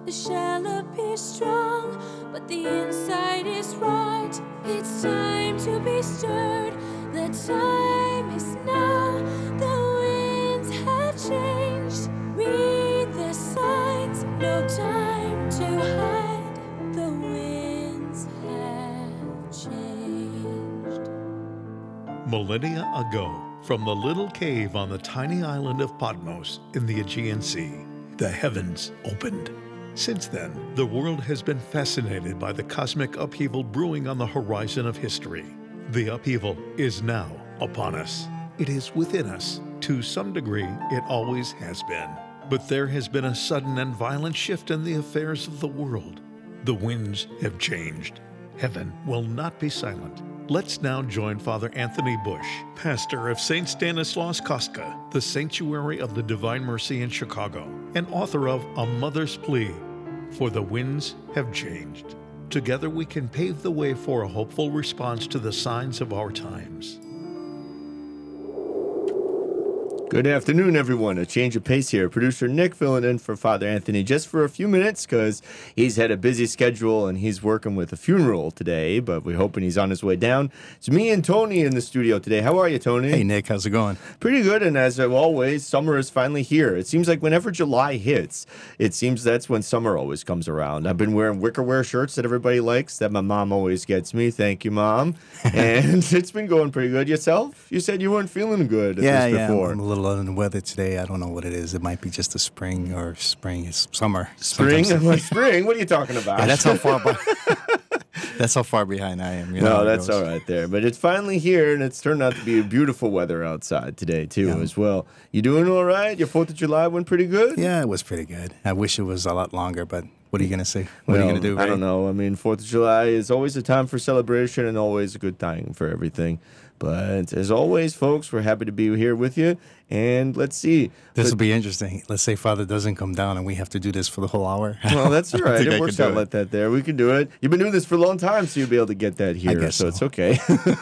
The shell appears strong, but the inside is right. It's time to be stirred. The time is now. The winds have changed. Read the signs. No time to hide. The winds have changed. Millennia ago, from the little cave on the tiny island of Patmos in the Aegean Sea, the heavens opened. Since then, the world has been fascinated by the cosmic upheaval brewing on the horizon of history. The upheaval is now upon us. It is within us. To some degree, it always has been. But there has been a sudden and violent shift in the affairs of the world. The winds have changed. Heaven will not be silent. Let's now join Father Anthony Bush, pastor of St. Stanislaus Kostka, the Sanctuary of the Divine Mercy in Chicago, and author of A Mother's Plea, For the Winds Have Changed. Together we can pave the way for a hopeful response to the signs of our times. Good afternoon, everyone. A change of pace here. Producer Nick filling in for Father Anthony just for a few minutes because he's had a busy schedule and he's working with a funeral today, but we're hoping he's on his way down. It's me and Tony in the studio today. How are you, Tony? Hey, Nick. How's it going? Pretty good, and as always, summer is finally here. It seems like whenever July hits, it seems that's when summer always comes around. I've been wearing wickerwear shirts that everybody likes, that my mom always gets me. Thank you, Mom. And it's been going pretty good. Yourself? You said you weren't feeling good at this before. I'm a little under the weather today. I don't know what it is. It might be just the spring or spring. It's summer. Spring? Spring? What are you talking about? Yeah, that's how far behind I am. No, that's all right there. But it's finally here, and it's turned out to be beautiful weather outside today, too, as well. You doing all right? Your 4th of July went pretty good? Yeah, it was pretty good. I wish it was a lot longer, but what are you going to say? What are you going to do, I don't know. I mean, 4th of July is always a time for celebration and always a good time for everything. But as always, folks, we're happy to be here with you. And let's see. This will be interesting. Let's say Father doesn't come down and we have to do this for the whole hour. Well, that's all right. It works out like that there. We can do it. You've been doing this for a long time, so you'll be able to get that here. I guess so. It's okay.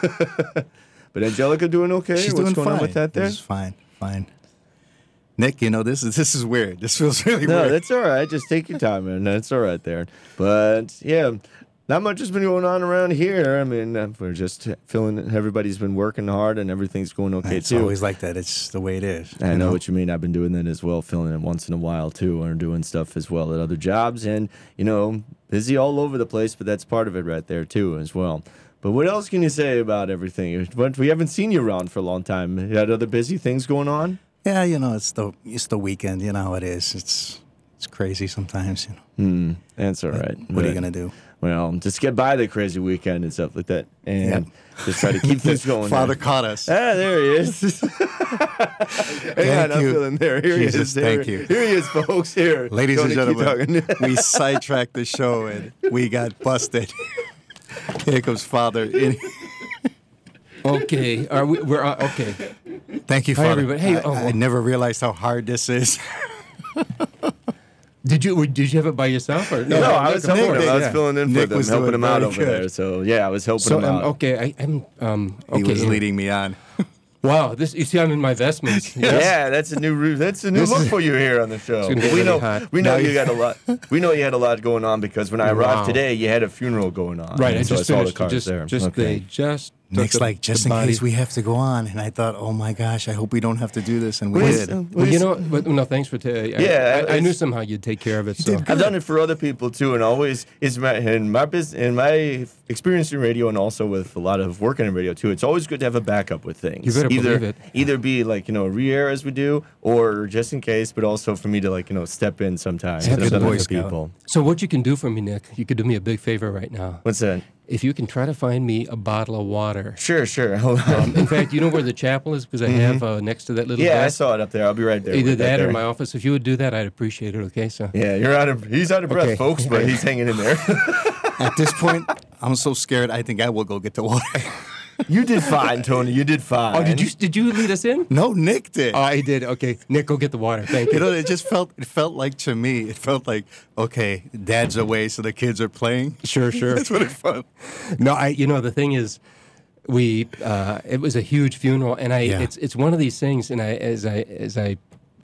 But Angelica doing okay? She's What's doing going fine. on with that there? She's fine. Nick, this is weird. This feels really weird. No, that's all right. Just take your time, man. That's all right there. But, yeah. Not much has been going on around here. I mean, we're just feeling everybody's been working hard and everything's going okay, it's too. It's always like that. It's the way it is. I know what you mean. I've been doing that as well, filling it once in a while, too, or doing stuff as well at other jobs. And, busy all over the place, but that's part of it right there, too, as well. But what else can you say about everything? We haven't seen you around for a long time. You had other busy things going on? Yeah, it's the weekend. You know how it is. It's crazy sometimes, That's all right. What are you going to do? Well, just get by the crazy weekend and stuff like that, and just try to keep things going. Father caught us. There he is. Thank you. I'm feeling there. Here Jesus, he is. thank you. Here he is, folks. Here, ladies and Tony, gentlemen, we sidetracked the show and we got busted. Here comes Father. Okay, we're okay. Thank you, Hi, Father. everybody. Hey, I never realized how hard this is. Did you have it by yourself or no? I was helping him. I was filling in for Nick them, was helping doing him out very over good. there. So I was helping him out. Okay, okay. He was leading me on. Wow, you see, I'm in my vestments. Yes. Yeah, that's a new look for you here on the show. It's gonna get We know really hot. you got a lot. We know you had a lot going on because when I arrived today, you had a funeral going on. Right, I And so just I saw the finished. cars there. They just. Nick's like, just in case we have to go on. And I thought, oh my gosh, I hope we don't have to do this. And we did. Well, thanks for I knew somehow you'd take care of it. So. I've done it for other people too, and always is in my experience in radio, and also with a lot of working in radio too. It's always good to have a backup with things. You better believe it. Either be like a re-air as we do, or just in case, but also for me to step in sometimes. Good to Boy other Scout. people. So what you can do for me, Nick? You could do me a big favor right now. What's that? If you can try to find me a bottle of water. Sure. Hold on. In fact, you know where the chapel is? Because I have next to that little Yeah, I desk. saw it up there. I'll be right there. Either with that or there. my office. If you would do that, I'd appreciate it, okay? So. Yeah, he's out of breath, Okay. folks, but he's hanging in there. At this point, I'm so scared, I think I will go get the water. You did fine, Tony. You did fine. Oh, did you lead us in? No, Nick did. Oh, I did. Okay. Nick, go get the water. Thank you. It just felt like, to me, it felt like, okay, Dad's away, so the kids are playing. Sure. That's what it felt. No, the thing is, it was a huge funeral, and it's one of these things, and as I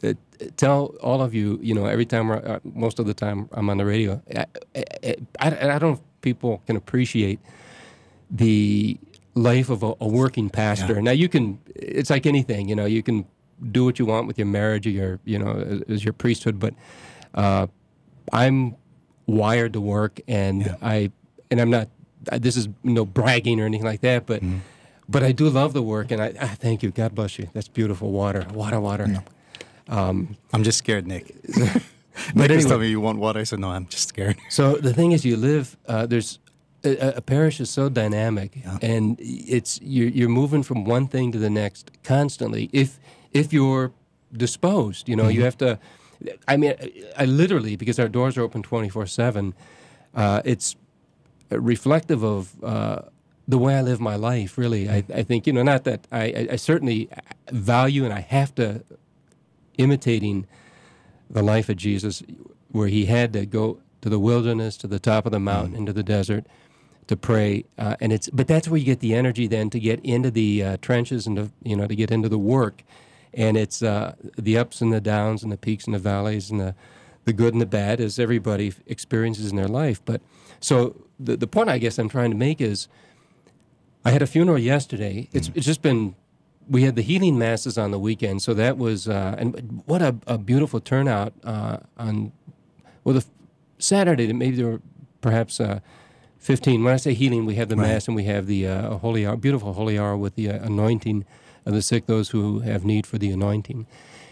tell all of you, every time, most of the time I'm on the radio, I don't know if people can appreciate the life of a working pastor. Now it's like anything, you can do what you want with your marriage or as your priesthood, but I'm wired to work, and I'm not, this is no bragging or anything like that, but but I do love the work, and I thank you. God bless you. That's beautiful water. No. I'm just scared, Nick. But Nick was anyway, telling me you want water. I said, no, I'm just scared. So the thing is, you live, there's, a parish is so dynamic, and you're moving from one thing to the next constantly. If you're disposed, you have to, I literally, because our doors are open 24/7, it's reflective of the way I live my life, really. I think, not that I certainly value, and I have to, imitating the life of Jesus, where he had to go to the wilderness, to the top of the mountain, into the desert to pray. But that's where you get the energy then to get into the trenches and to get into the work. And it's the ups and the downs and the peaks and the valleys and the good and the bad, as everybody experiences in their life. But so the point I guess I'm trying to make is, I had a funeral yesterday. It's just been, we had the healing masses on the weekend, so that was, and what a beautiful turnout on, the Saturday, maybe there were perhaps 15. When I say healing, we have the Mass and we have the Holy Hour, beautiful Holy Hour with the anointing of the sick, those who have need for the anointing.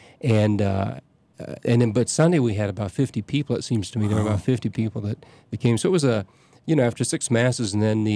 But Sunday we had about 50 people, it seems to me. There were about 50 people that came. So it was after 6 Masses, and then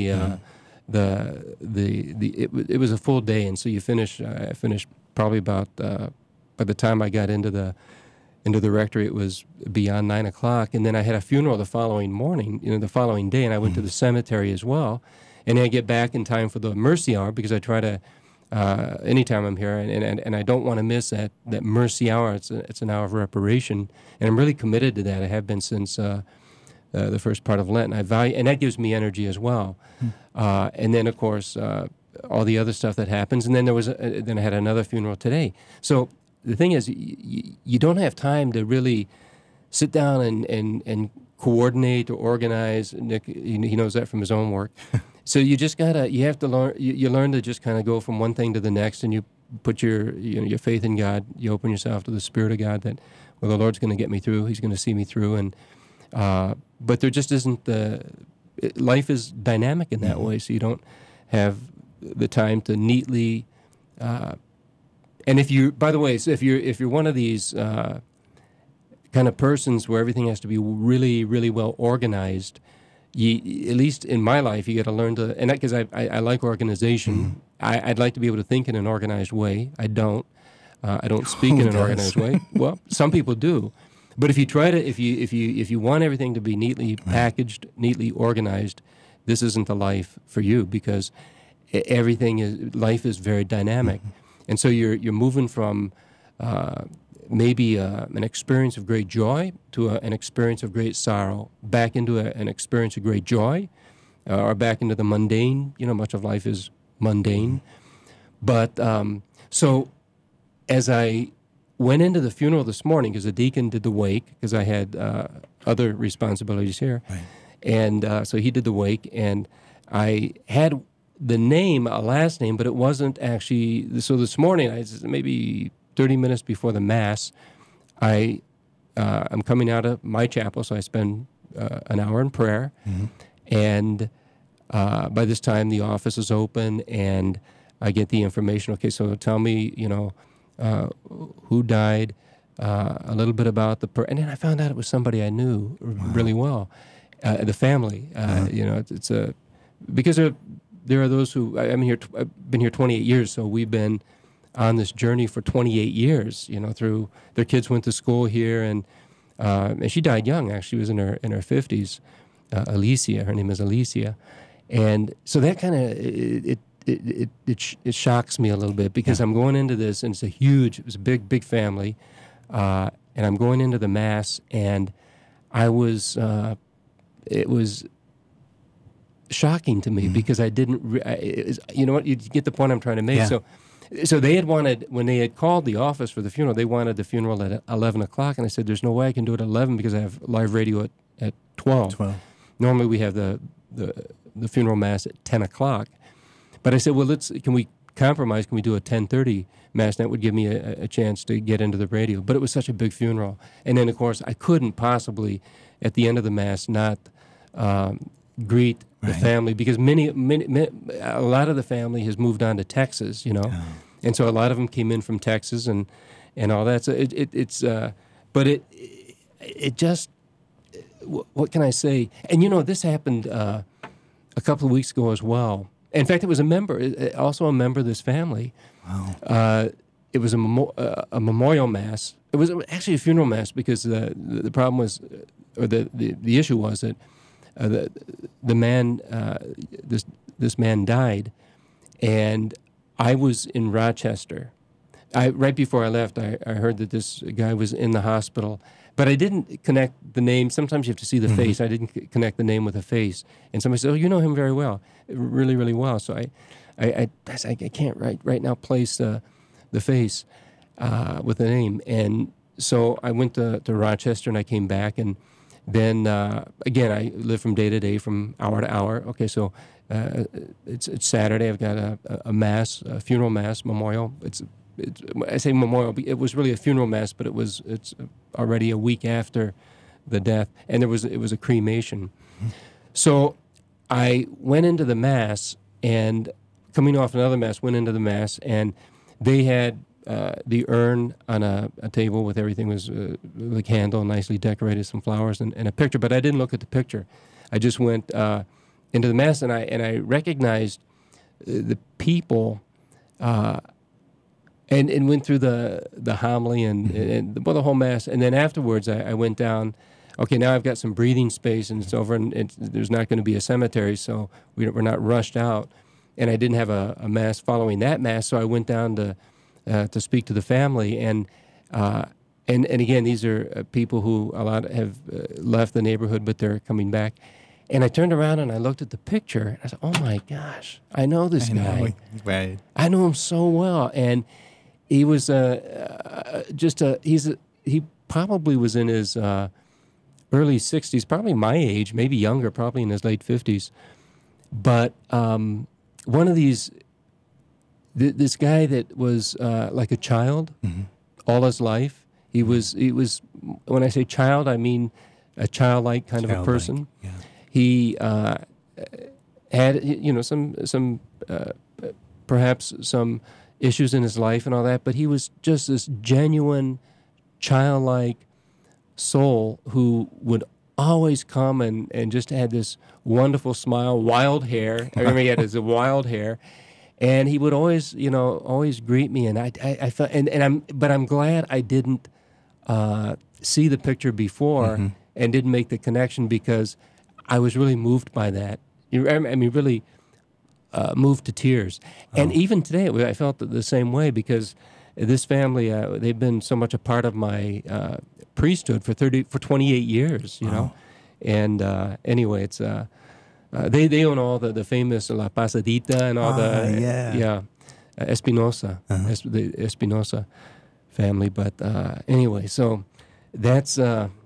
it was a full day, and so you finish. I finished probably about by the time I got into the rectory, it was beyond 9 o'clock, and then I had a funeral the following morning, the following day, and I went to the cemetery as well, and I get back in time for the Mercy Hour, because I try to anytime I'm here, and I don't want to miss that Mercy Hour. It's an hour of reparation, and I'm really committed to that. I have been since the first part of Lent, and I value, and that gives me energy as well. And then, of course, all the other stuff that happens. And then then I had another funeral today. So the thing is, you don't have time to really sit down and coordinate or organize. Nick, he knows that from his own work. So you have to learn. You learn to just kind of go from one thing to the next, and you put your faith in God. You open yourself to the Spirit of God that, well, the Lord's going to get me through. He's going to see me through, and but there just isn't life is dynamic in that way, so you don't have the time to neatly. And if you, by the way, so if you're one of these kind of persons where everything has to be really, really well organized, at least in my life, you got to learn to. And because I like organization, I'd like to be able to think in an organized way. I don't. I don't speak in an organized way. Well, some people do. But if you try to, if you want everything to be neatly packaged, neatly organized, this isn't the life for you, because life is very dynamic, and so you're moving from maybe an experience of great joy to an experience of great sorrow, back into an experience of great joy, or back into the mundane. Much of life is mundane, but so as I went into the funeral this morning, because the deacon did the wake, because I had other responsibilities here. Right. And so he did the wake, and I had the name, a last name, but it wasn't actually. So this morning, maybe 30 minutes before the Mass, I'm coming out of my chapel, so I spend an hour in prayer. And by this time, the office is open, and I get the information. Okay, so tell me, who died, a little bit about and then I found out it was somebody I knew really well, the family. It's because there are those who I've been here 28 years, so we've been on this journey for 28 years. Through their kids went to school here, and she died young. Actually, she was in her 50s. Alicia, her name is Alicia, and so that kind of it shocks me a little bit, because I'm going into this, and it was a big family, and I'm going into the Mass, and I was, it was shocking to me because I didn't. You know what? You get the point I'm trying to make. Yeah. So they had wanted, when they had called the office for the funeral, they wanted the funeral at 11 o'clock, and I said, "There's no way I can do it at 11 because I have live radio at 12. 12. Normally we have the funeral mass at 10 o'clock, but I said, well, can we compromise? Can we do a 10:30 mass? That would give me a chance to get into the radio. But it was such a big funeral, and then of course I couldn't possibly at the end of the mass not greet the family because many, a lot of the family has moved on to Texas, and so a lot of them came in from Texas and all that. So it just, what can I say? And this happened a couple of weeks ago as well. In fact, it was also a member of this family. Wow. It was a memorial mass. It was actually a funeral mass because the problem was, or the issue was that the man, this man died, and I was in Rochester. Right before I left, I heard that this guy was in the hospital, but I didn't connect the name. Sometimes you have to see the face. I didn't connect the name with the face. And somebody said, "Oh, you know him very well, really, really well." So I can't right now place the face with the name. And so I went to Rochester and I came back, and then again I live from day to day, from hour to hour. Okay, so it's Saturday. I've got a mass, a funeral mass, memorial. I say memorial. It was really a funeral mass, but it's already a week after the death, and it was a cremation. So I went into the mass, and coming off another mass, went into the mass, and they had the urn on a table with everything was with a candle, nicely decorated, some flowers, and a picture. But I didn't look at the picture. I just went into the mass, and I recognized the people. And went through the homily and the whole mass, and then afterwards I went down. Okay, now I've got some breathing space, and it's over, and there's not going to be a cemetery, so we're not rushed out. And I didn't have a mass following that mass, so I went down to speak to the family, and again, these are people who a lot have left the neighborhood, but they're coming back. And I turned around and I looked at the picture, and I said, "Oh my gosh, I know this guy. Right. I know him so well." And he was he probably was in his early 60s, probably my age, maybe younger, probably in his late 50s. But one of these, this guy that was like a child all his life. He was, when I say child, I mean a childlike kind of a person. Yeah. He had, some perhaps some issues in his life and all that, but he was just this genuine, childlike soul who would always come and just had this wonderful smile, wild hair. I remember he had his wild hair, and he would always, always greet me. And I felt, but I'm glad I didn't see the picture before and didn't make the connection, because I was really moved by that. Really. Moved to tears. And even today, I felt the same way, because this family, they've been so much a part of my priesthood for 28 years, you know. And anyway, it's they own all the famous La Pasadita and all Espinosa, the Espinosa family. But anyway, so that's.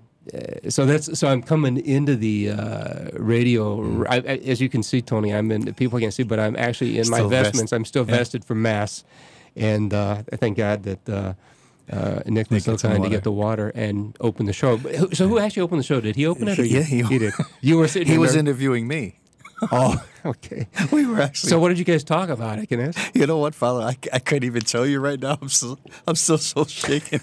So I'm coming into the radio. As you can see, Tony, I'm in. People can't see, but I'm actually in Still my vestments. I'm still vested for Mass, and I thank God that Nick was so kind to get the water and open the show. So who actually opened the show? Did he open it, or Yeah, he did? You were sitting. He was interviewing me. Oh, okay. We were actually. So what did you guys talk about? I can ask. You know what, Father? I can't even tell you right now. I'm still so shaken.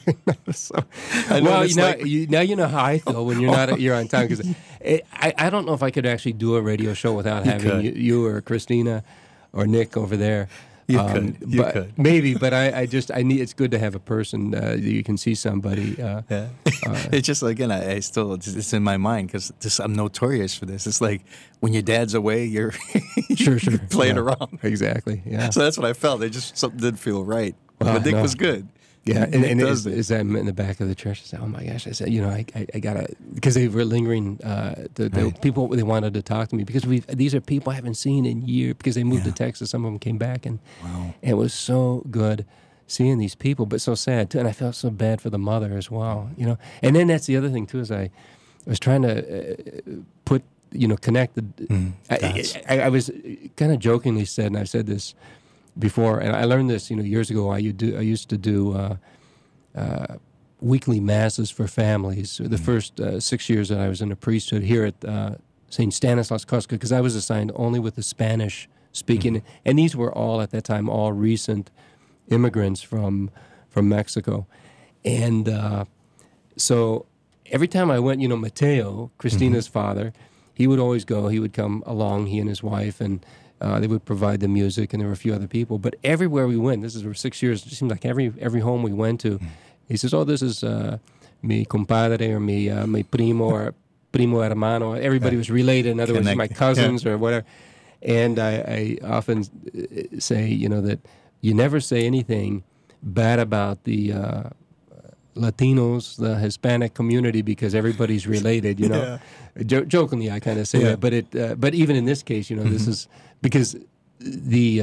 Well, now you know how I feel when you're on time, because I don't know if I could actually do a radio show without having you or Christina or Nick over there. You could. Maybe, but I need. It's good to have a person that you can see somebody. It's just, again, I still, it's in my mind, because I'm notorious for this. It's like when your dad's away, you're sure playing around. Exactly. Yeah. So that's what I felt. Something didn't feel right. Well, but Nick was good. Yeah, He and does it. as I'm in the back of the church, I said, "Oh my gosh!" I said, I gotta," because they were lingering. The people, they wanted to talk to me because these are people I haven't seen in years because they moved to Texas. Some of them came back, and it was so good seeing these people, but so sad too. And I felt so bad for the mother as well. And then that's the other thing too is I was trying to connect the. I was kind of jokingly said, and I've said this before, and I learned this, years ago. I used to do weekly masses for families. The first 6 years that I was in the priesthood here at St. Stanislaus Kostka, because I was assigned only with the Spanish speaking, and these were all at that time all recent immigrants from Mexico, and so every time I went, Mateo, Christina's father, he would always go. He would come along, he and his wife, and they would provide the music, and there were a few other people. But everywhere we went, this is for 6 years, it seemed like every home we went to, he says, "Oh, this is mi compadre or mi primo or primo hermano." Everybody was related. In other words, my cousins or whatever. And I often say, that you never say anything bad about the Latinos, the Hispanic community, because everybody's related, Jokingly, I kind of say that, but even in this case, this is because the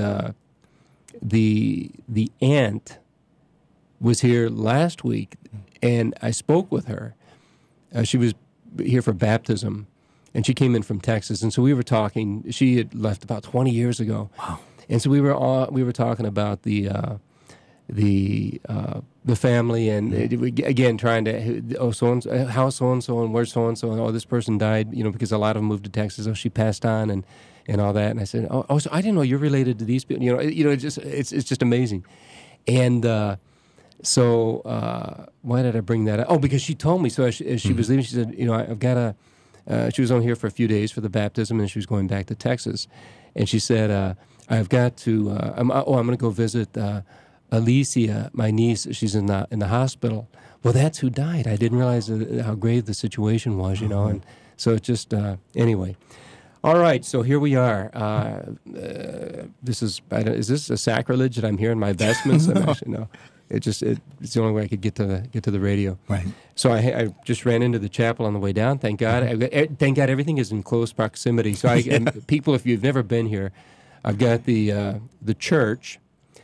aunt was here last week, and I spoke with her. She was here for baptism, and she came in from Texas, and so we were talking. She had left about 20 years ago, and so we were talking about the family, and again trying to how so-and-so and where so-and-so, and this person died, because a lot of them moved to Texas. She passed on and all that. And I said, so I didn't know you're related to these people. It's just amazing. And so why did I bring that up? Oh, because she told me. So as she was leaving, she said, I've got she was only here for a few days for the baptism, and she was going back to Texas. And she said, I've got to, I'm going to go visit Alicia, my niece. She's in the hospital. Well, that's who died. I didn't realize how grave the situation was, and so it just, anyway. All right, so here we are. Is this a sacrilege that I'm here in my vestments? No. It's the only way I could get to the radio. Right. So I just ran into the chapel on the way down. Thank God. Thank God everything is in close proximity. So and people, if you've never been here, I've got the church,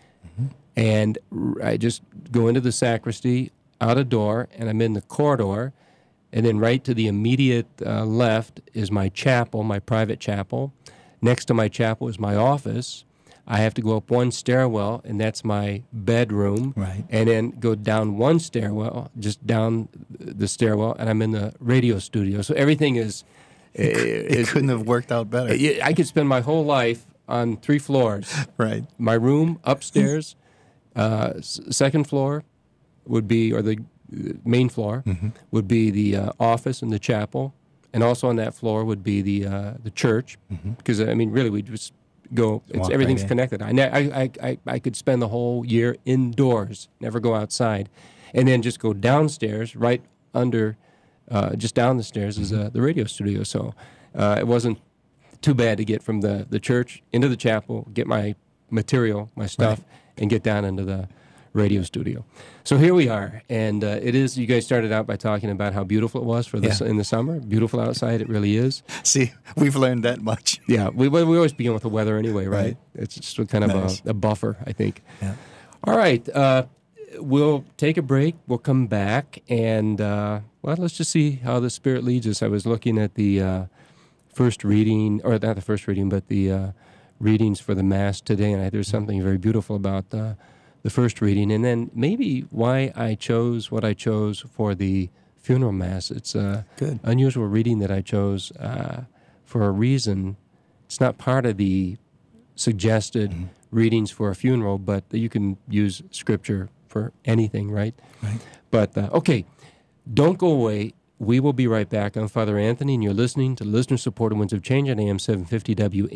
and I just go into the sacristy, out a door, and I'm in the corridor. And then right to the immediate left is my chapel, my private chapel. Next to my chapel is my office. I have to go up one stairwell, and that's my bedroom. Right. And then go down one stairwell, just down the stairwell, and I'm in the radio studio. So everything is... It couldn't have worked out better. I could spend my whole life on 3 floors. Right. My room upstairs, second floor would be, or the main floor would be the office and the chapel, and also on that floor would be the church, because really we just go. Everything's connected. I could spend the whole year indoors, never go outside, and then just go downstairs. Right under, just down the stairs is the radio studio. So it wasn't too bad to get from the church into the chapel, get my material, my stuff, and get down into the radio studio. So here we are, and it is. You guys started out by talking about how beautiful it was for this in the summer. Beautiful outside, it really is. See, we've learned that much. Yeah, we always begin with the weather anyway, right? It's just kind of a buffer, I think. Yeah. All right, we'll take a break. We'll come back, and let's just see how the Spirit leads us. I was looking at the first reading, or not the first reading, but the readings for the Mass today, and there's something very beautiful about the first reading, and then maybe why I chose what I chose for the funeral Mass. It's a unusual reading that I chose for a reason. It's not part of the suggested readings for a funeral, but you can use Scripture for anything, right? Right. But, okay, don't go away. We will be right back. I'm Father Anthony, and you're listening to Listener-Supported Winds of Change on AM 750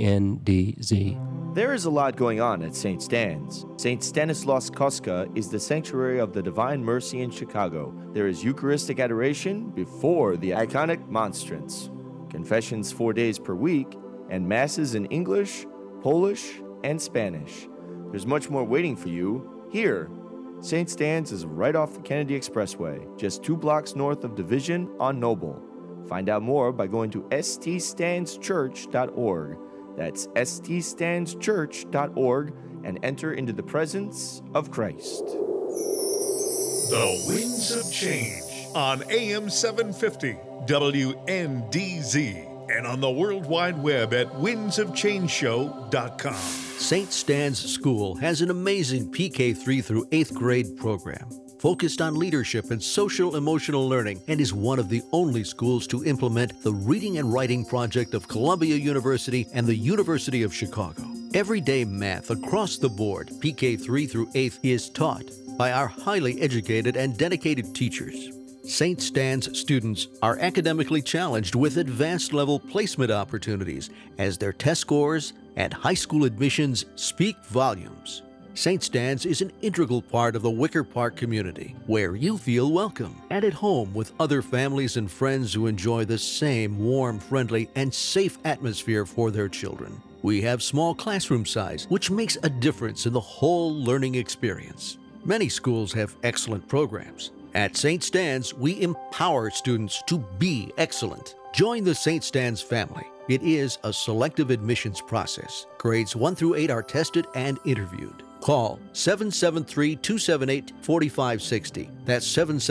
WNDZ. There is a lot going on at St. Stan's. St. Stanislaus Kostka is the sanctuary of the Divine Mercy in Chicago. There is Eucharistic adoration before the iconic monstrance, confessions 4 days per week, and masses in English, Polish, and Spanish. There's much more waiting for you here St. Stan's is right off the Kennedy Expressway, just 2 blocks north of Division on Noble. Find out more by going to ststanschurch.org. That's ststanschurch.org and enter into the presence of Christ. The Winds of Change on AM 750 WNDZ and on the World Wide Web at windsofchangeshow.com. St. Stan's School has an amazing PK3 through 8th grade program focused on leadership and social emotional learning, and is one of the only schools to implement the Reading and Writing Project of Columbia University and the University of Chicago. Everyday math across the board, PK3 through 8th, is taught by our highly educated and dedicated teachers. St. Stan's students are academically challenged with advanced level placement opportunities as their test scores and high school admissions speak volumes. St. Stan's is an integral part of the Wicker Park community, where you feel welcome and at home with other families and friends who enjoy the same warm, friendly, and safe atmosphere for their children. We have small classroom size, which makes a difference in the whole learning experience. Many schools have excellent programs. At St. Stan's, we empower students to be excellent. Join the St. Stan's family. It is a selective admissions process. Grades 1 through 8 are tested and interviewed. Call 773-278-4560. That's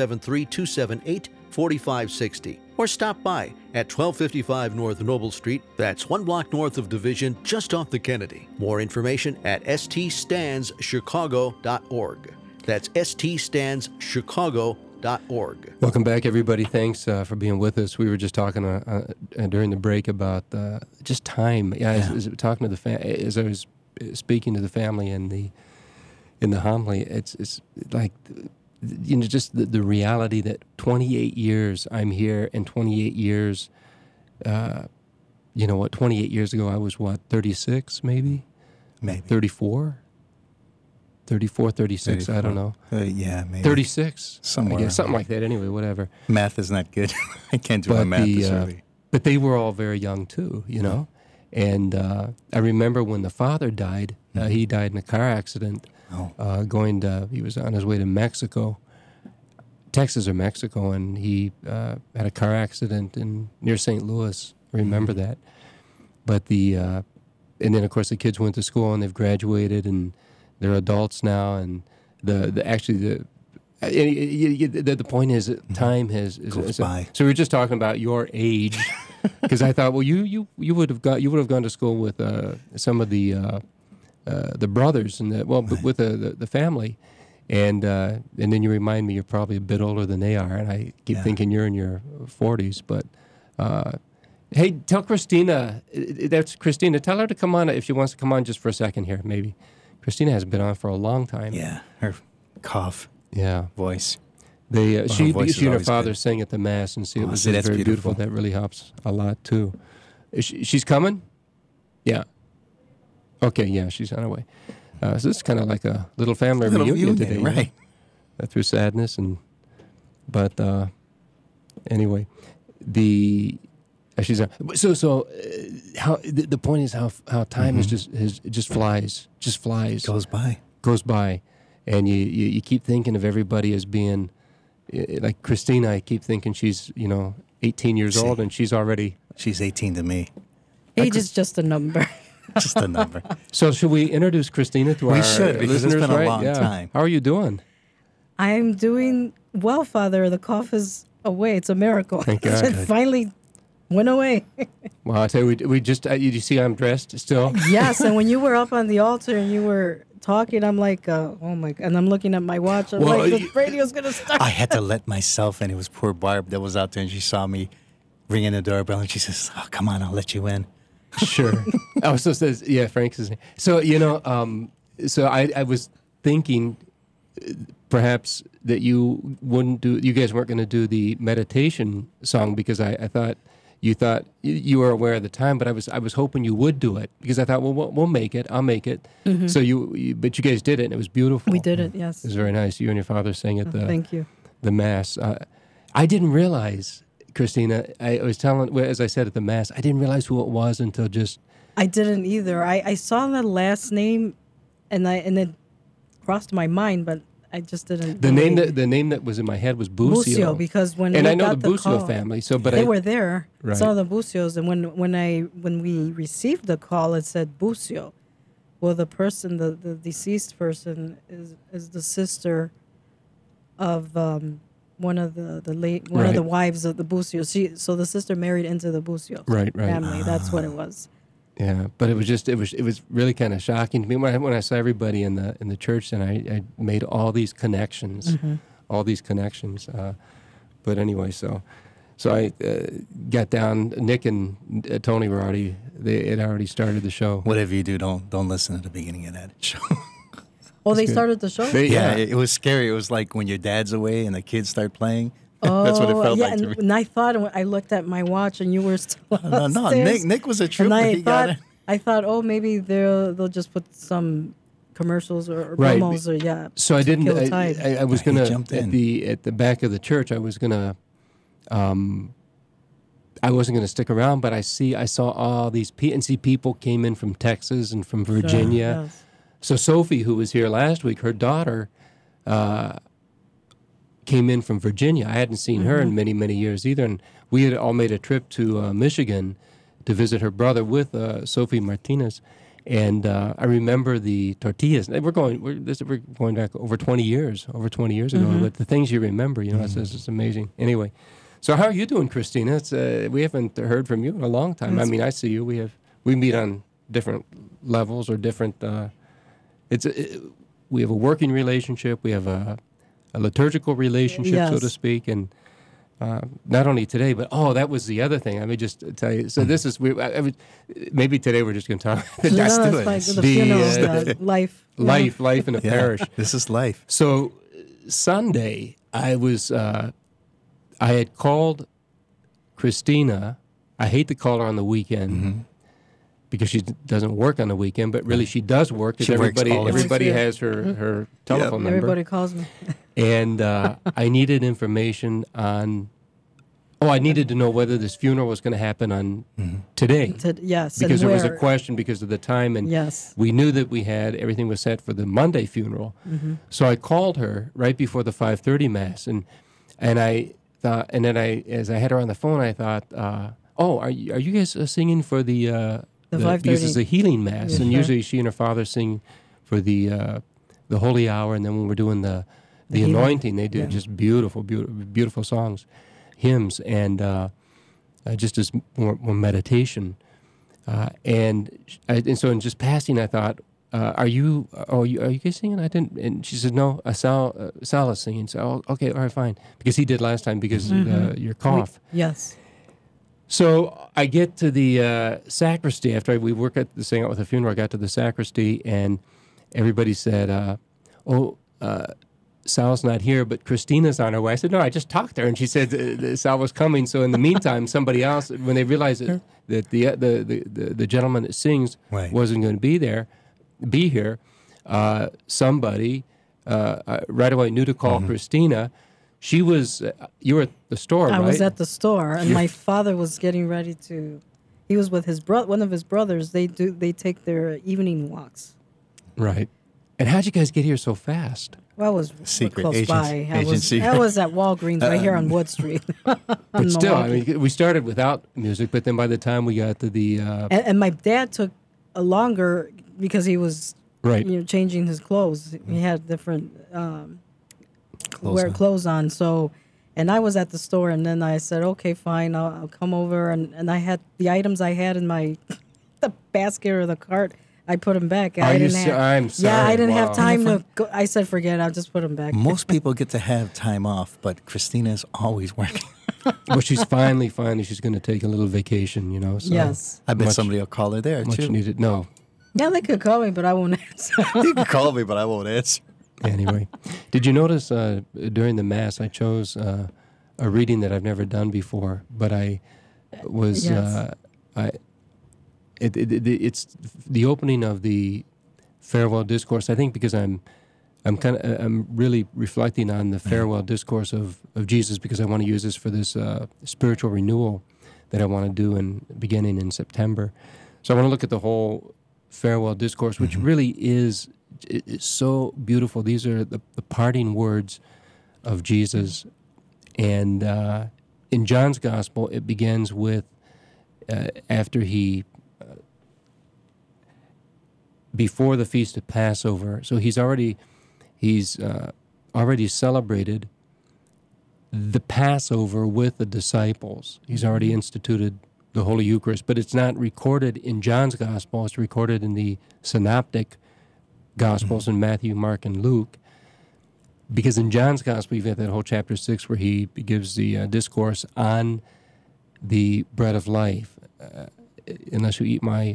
773-278-4560. Or stop by at 1255 North Noble Street. That's 1 block north of Division, just off the Kennedy. More information at ststandschicago.org. That's ststandschicago.org. Welcome back, everybody. Thanks for being with us. We were just talking during the break about just time. As talking to as I was speaking to the family in the homily, it's like, you know, just the reality that 28 years I'm here, and 28 years, 28 years ago I was 36 maybe 34, 36, I don't know. Maybe 36, somewhere, I guess, something like that. Anyway, whatever. Math is not good. I can't do my math this early. But they were all very young too, you know. And I remember when the father died. He died in a car accident. He was on his way to Mexico, Texas or Mexico, and he had a car accident near St. Louis. I remember that. But and then of course the kids went to school and they've graduated and they're adults now. And the point is that time goes by. So we were just talking about your age, because I thought, well, you would have gone to school with some of the brothers and with the family, and then you remind me you're probably a bit older than they are, and I keep thinking you're in your 40s. But hey, tell Christina, that's Christina. Tell her to come on if she wants to come on just for a second here, maybe. Christina hasn't been on for a long time. Yeah, her cough. Yeah, voice. She and her father good. sang at the mass, and it was that's very beautiful. That really helps a lot too. She's coming? Yeah. Okay, yeah, she's on her way. So this is kind of like a little family reunion today, right? Through sadness, but anyway, she's on. How the point is how time is just flies, goes by, and you keep thinking of everybody as being like Christina. I keep thinking she's 18 years old, and she's 18 to me. Age is just a number. Just a number. So should we introduce Christina to our listeners? Because it's been a long time. How are you doing? I'm doing well, Father. The cough is away. It's a miracle. Thank God. It finally went away. Well, I tell you, we just, you see I'm dressed still? Yes, and when you were up on the altar and you were talking, I'm like, oh my God. And I'm looking at my watch. I'm like, the radio's going to start. I had to let myself in. It was poor Barb that was out there, and she saw me ringing the doorbell, and she says, oh, come on, I'll let you in. Sure. So says, yeah, Frank's his name. So, so I was thinking perhaps that you guys weren't going to do the meditation song, because I thought you were aware of the time, but I was hoping you would do it, because I thought, well, we'll make it. I'll make it. Mm-hmm. So but you guys did it, and it was beautiful. We did it, yes. It was very nice. You and your father sang at thank you. The Mass. I didn't realize, Christina, I was telling, as I said at the Mass, I didn't realize who it was until just... I didn't either. I saw the last name, and it crossed my mind, but I just didn't. The really- name that was in my head was Busio. Busio, because when and we I know got the Busio call, family. So, but they were there. Right. Some of the Busios, and when we received the call, it said Busio. Well, the person, the deceased person, is the sister of one of the wives of the Busio. So the sister married into the Busio Right. family. That's what it was. Yeah, but it was really kind of shocking to me when I saw everybody in the church, and I made all these connections, But anyway, so I got down. Nick and Tony were they had already started the show. Whatever you do, don't listen to the beginning of that show. Oh, they good. started the show. Yeah, it was scary. It was like when your dad's away and the kids start playing. That's what it felt yeah, like to me. and I thought, I looked at my watch, and you were still No, upstairs. Nick was a And trooper. He got it. I thought, oh, maybe they'll just put some commercials or Right. promos or So I didn't. kill time. I was He gonna jumped at in. the back of the church. I was gonna. I wasn't gonna stick around, but I saw all these PNC people came in from Texas and from Virginia. Yes. So Sophie, who was here last week, her daughter came in from Virginia. I hadn't seen her in many, many years either. And we had all made a trip to Michigan to visit her brother with Sophie Martinez. And I remember the tortillas. We're going back over 20 years ago. But the things you remember, it's amazing. Anyway, so how are you doing, Christina? We haven't heard from you in a long time. I mean, I see you. We meet on different levels or different. We have a working relationship. We have a liturgical relationship, so to Yes. speak, and not only today, but that was the other thing. Let me just tell you. So this is maybe today we're just going to talk. No, Let's do it's it. like the The, funeral, life. life in a parish. This is life. So Sunday, I had called Christina. I hate to call her on the weekend because she doesn't work on the weekend, but really she does work because She works all the time. everybody Yeah. has her telephone number. Everybody calls me. And I needed information on. I needed to know whether this funeral was going to happen on today. Yes, Because and there was a where. question because of the time, and Yes. we knew that everything was set for the Monday funeral. So I called her right before the 5:30 mass, and I thought, and then as I had her on the phone, I thought, are you guys singing for the 5:30 because it's a healing mass, and Sure. usually she and her father sing for the holy hour, and then when we're doing the healing. anointing, they do just beautiful songs, hymns, and just as more meditation. And so in just passing, I thought, are you guys singing? I didn't. And she said, no, Sal is singing. So, okay, all right, fine. Because he did last time because your cough. Yes. So I get to the sacristy after we work at the Sing Out with a Funeral. I got to the sacristy, and everybody said, Sal's not here, but Christina's on her way. I said, no, I just talked to her, and she said Sal was coming. So in the meantime, somebody else, when they realized that the gentleman that sings Right. wasn't going to be here, somebody right away knew to call Christina. She was, you were at the store, right? I was at the store, and my father was getting ready to. He was with one of his brothers. They take their evening walks. Right. And how'd you guys get here so fast? Well, I was Secret close by. agency. I was at Walgreens right here on Wood Street. But still, I mean, we started without music, but then by the time we got to the and my dad took a longer because he was right, changing his clothes. He had different on. clothes on. So, and I was at the store, and then I said, okay, fine, I'll come over, and I had the items I had in the basket or the cart. I put them back. I'm sorry. Yeah, I didn't have Wow. time to go. I said, forget it. I'll just put them back. Most people get to have time off, but Christina's always working. well, she's finally, she's going to take a little vacation, So Yes. I bet Much- somebody will call her there, much too. needed. No, Yeah, they could call me, but I won't answer. You can call me, but I won't answer. anyway. Did you notice during the Mass, I chose a reading that I've never done before, but I was, Yes. it's the opening of the farewell discourse. I think because I'm really reflecting on the farewell discourse of Jesus, because I want to use this for this spiritual renewal that I want to do beginning in September. So I want to look at the whole farewell discourse, which really is it's so beautiful. These are the parting words of Jesus. And in John's Gospel, it begins with, after he, before the Feast of Passover, so he's already celebrated the Passover with the disciples. He's already instituted the Holy Eucharist, but it's not recorded in John's Gospel. It's recorded in the Synoptic Gospels in Matthew, Mark, and Luke. Because in John's Gospel, you've got that whole chapter 6 where he gives the discourse on the bread of life. Unless you eat my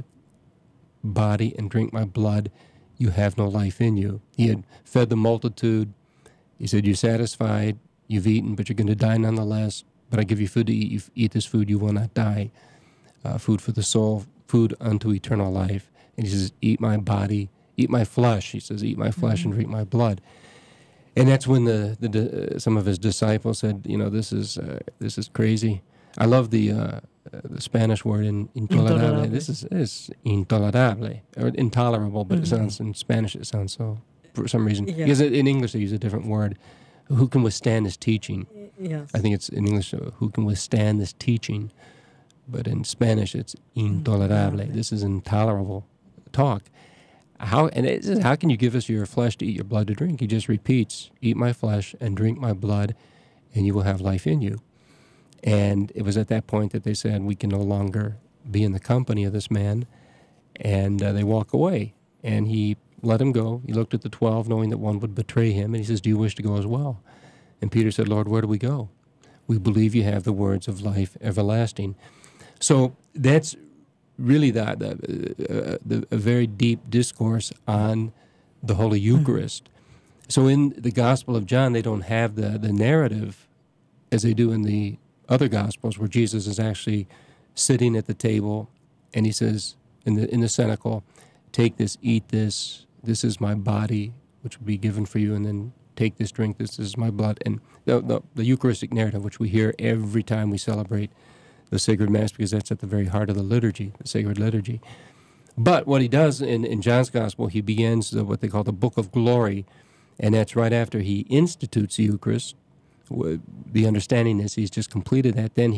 body and drink my blood, you have no life in you. He had fed the multitude. He said, you're satisfied, you've eaten, but you're going to die nonetheless. But I give you food to eat. You eat this food, you will not die. Food for the soul, food unto eternal life. And he says, eat my body, eat my flesh. He says, eat my flesh and drink my blood. And that's when some of his disciples said, this is crazy. I love the Spanish word intolerable. This is intolerable, or intolerable, but it sounds in Spanish. It sounds so for some reason. Yeah. Because in English they use a different word. Who can withstand this teaching? Yes. I think it's in English. Who can withstand this teaching? But in Spanish it's intolerable. This is intolerable talk. How can you give us your flesh to eat, your blood to drink? He just repeats, eat my flesh and drink my blood, and you will have life in you. And it was at that point that they said, we can no longer be in the company of this man, and they walk away. And he let him go. He looked at the 12, knowing that one would betray him, and he says, do you wish to go as well? And Peter said, Lord, where do we go? We believe you have the words of life everlasting. So that's really a very deep discourse on the Holy Eucharist. So in the Gospel of John, they don't have the narrative as they do in the other Gospels, where Jesus is actually sitting at the table, and he says in the cenacle, take this, eat this, this is my body, which will be given for you, and then take this, drink this, this is my blood. And the Eucharistic narrative, which we hear every time we celebrate the Sacred Mass, because that's at the very heart of the liturgy, the Sacred Liturgy. But what he does in John's Gospel, he begins what they call the Book of Glory, and that's right after he institutes the Eucharist. The understanding is he's just completed that. Then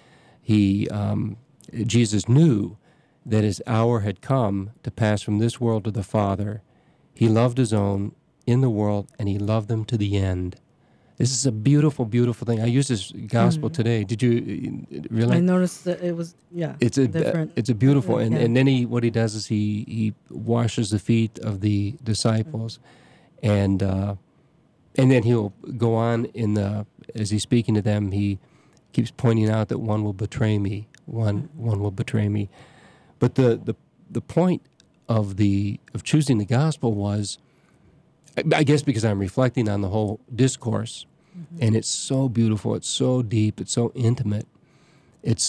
Jesus knew that his hour had come to pass from this world to the Father. He loved his own in the world, and he loved them to the end. This is a beautiful, beautiful thing. I used this gospel today. Did you realize? I noticed that it was, it's different. It's a beautiful, and then what he does is he washes the feet of the disciples, and then he'll go on as he's speaking to them. He keeps pointing out that one will betray me. One will betray me. But the point of choosing the gospel was, I guess, because I'm reflecting on the whole discourse, and it's so beautiful, it's so deep, it's so intimate, it's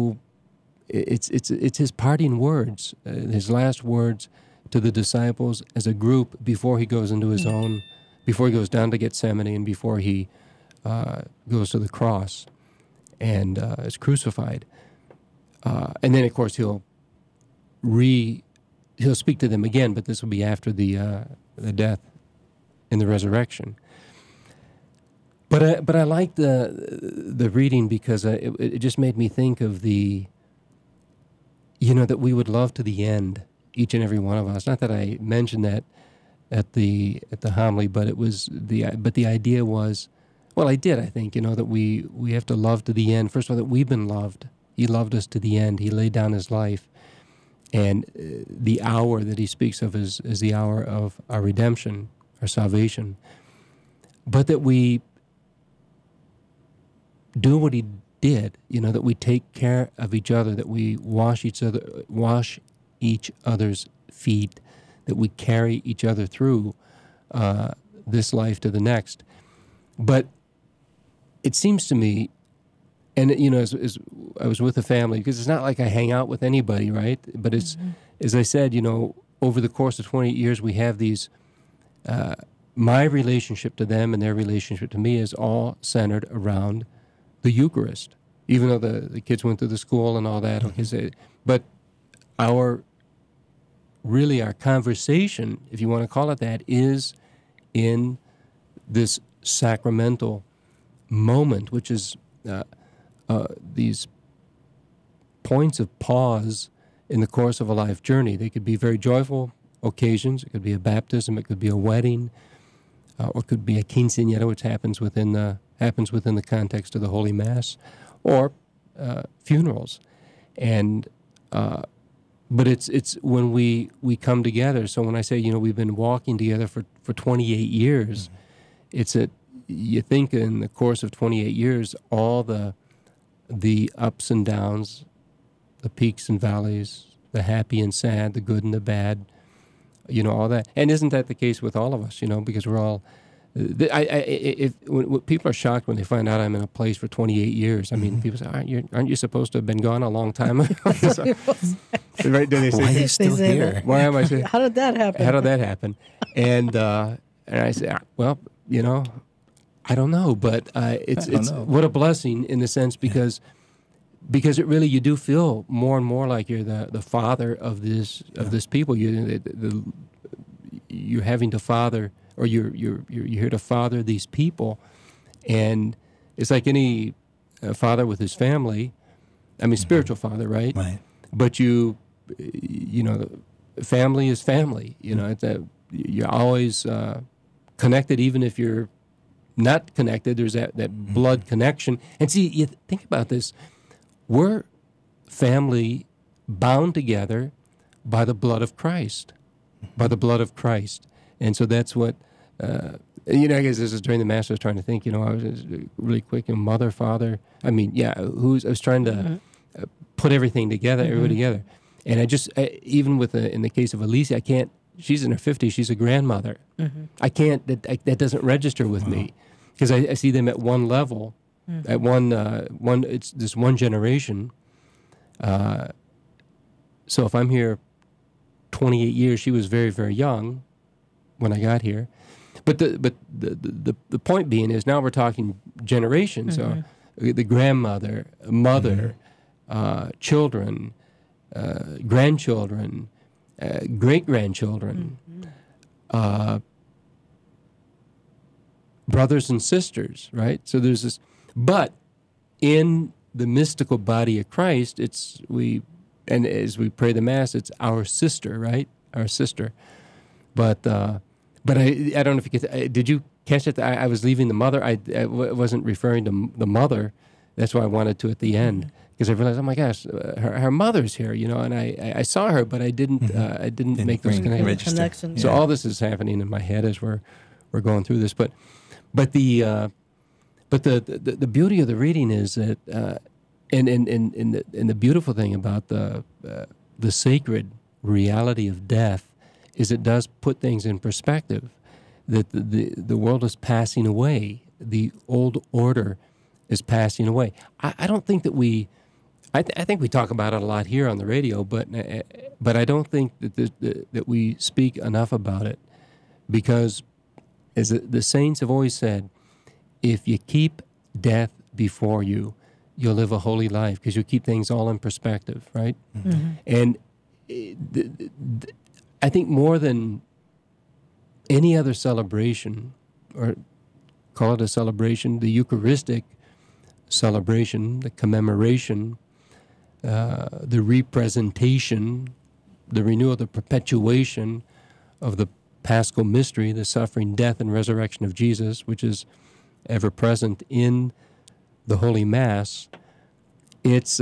his parting words, his last words to the disciples as a group before he goes into his own, before he goes down to Gethsemane, and before he goes to the cross and is crucified. And then, of course, he'll speak to them again, but this will be after the death and the resurrection. But I like the reading because it just made me think of that we would love to the end, each and every one of us. Not that I mentioned that at the homily, but it was the idea was, well, I did, I think, that we have to love to the end. First of all, that we've been loved. He loved us to the end. He laid down his life. And the hour that he speaks of is the hour of our redemption, our salvation. But that we do what he did, that we take care of each other, that we wash each other's feet, that we carry each other through this life to the next. But it seems to me, and as I was with a family, because it's not like I hang out with anybody, right? But it's, as I said, over the course of 28 years, we have these, my relationship to them and their relationship to me is all centered around the Eucharist, even though the kids went through the school and all that. But our really our conversation, if you want to call it that, is in this sacramental moment, which is these points of pause in the course of a life journey. They could be very joyful occasions. It could be a baptism. It could be a wedding, or it could be a quinceañera, which happens within the context of the Holy Mass, or funerals. And but it's when we come together. So when I say, we've been walking together for 28 years, it's that you think in the course of 28 years, all the ups and downs, the peaks and valleys, the happy and sad, the good and the bad, all that. And isn't that the case with all of us? Because we're all. When people are shocked when they find out I'm in a place for 28 years. I mean, people say, "Aren't you supposed to have been gone a long time ago?" Right? Do they say, why are you still say here? that. Why am I saying? How did that happen? How did that happen? And I say, well, I don't know, but it's what a blessing in the sense because it really, you do feel more and more like you're the father of this people. You're having to father, or you're here to father these people, and it's like any father with his family. I mean, spiritual father, right? Right. But family is family. You're always connected, even if you're not connected. There's that blood connection. And see, you think about this. We're family bound together by the blood of Christ. By the blood of Christ. And so that's what, I guess this is during the Mass I was trying to think, I was really quick, mother, father. I was trying to put everything together, everybody together. And even in the case of Alicia, I can't, she's in her 50s, she's a grandmother. I can't, that doesn't register with me. Because I see them at one level, at one, it's this one generation. So if I'm here 28 years, she was very, very young when I got here. But the point being is now we're talking generations. The grandmother, mother, children, grandchildren, great-grandchildren, brothers and sisters, right? So there's this, but in the mystical body of Christ, and as we pray the Mass, it's our sister, right? Our sister. But I don't know if you did you catch it? I was leaving the mother. I wasn't referring to the mother. That's why I wanted to at the end, because I realized, oh my gosh, her mother's here, and I saw her, but I didn't make those connections. So all this is happening in my head as we're going through this. But the beauty of the reading is that, and the beautiful thing about the sacred reality of death is it does put things in perspective. That the world is passing away, the old order is passing away. I don't think that I think we talk about it a lot here on the radio, but I don't think that we speak enough about it, because as the saints have always said, if you keep death before you, you'll live a holy life, because you keep things all in perspective, right? And I think more than any other celebration, or call it a celebration, the Eucharistic celebration, the commemoration, the representation, the renewal, the perpetuation of the Paschal mystery, the suffering, death, and resurrection of Jesus, which is ever present in the Holy Mass. It